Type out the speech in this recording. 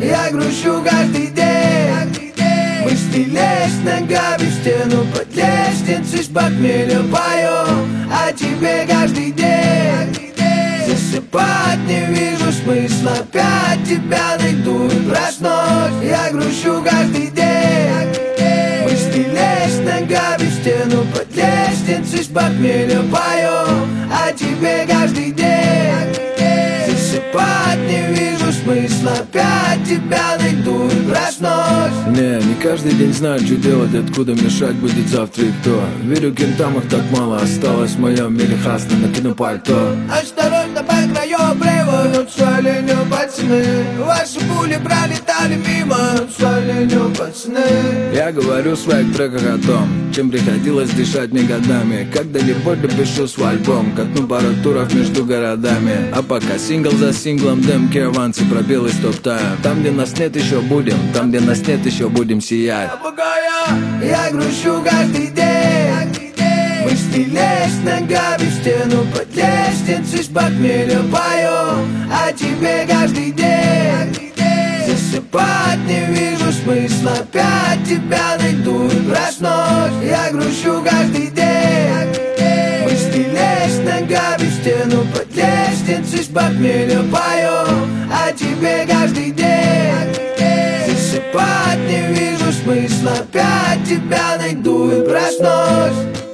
Я грущу каждый день. Мысли лезть ногами в стену, под лестницей с похмелья пою о тебе каждый день. Засыпать не вижу смысла, опять тебя найду и проснусь. Я грущу каждый день. Мысли лезть ногами в стену, под лестницей с похмелья пою о тебе каждый день. Засыпать не вижу смысла, опять тебя найду и проснусь. Не каждый день знаю, что делать, откуда мешать будет завтра и кто. Верю кентам, их так мало осталось в моем мире, хасно накину пальто. Осторожно, по краю обрыва, но соленью, пацаны. Ваши пули пролетали мимо, соленью, пацаны. Я говорю в своих треках о том, чем приходилось дышать мне годами. Когда не больно пишу свой альбом, катну пару туров между городами. А пока сингл за синглом, демки авансы, пробелы стоп-тайм. Там, где нас нет, еще будем, там, где нас нет, еще будем сиять. Я грущу каждый день. Мысли лезть ногами в стену, под лестницей с похмелья пою о тебе каждый день. Засыпать не вижу смысла, опять тебя найду и проснусь. Я грущу каждый день. Мысли лезть ногами в стену, под лестницей с похмелья пою о тебе каждый день. Засыпать не вижу смысла, опять тебя найду и проснусь.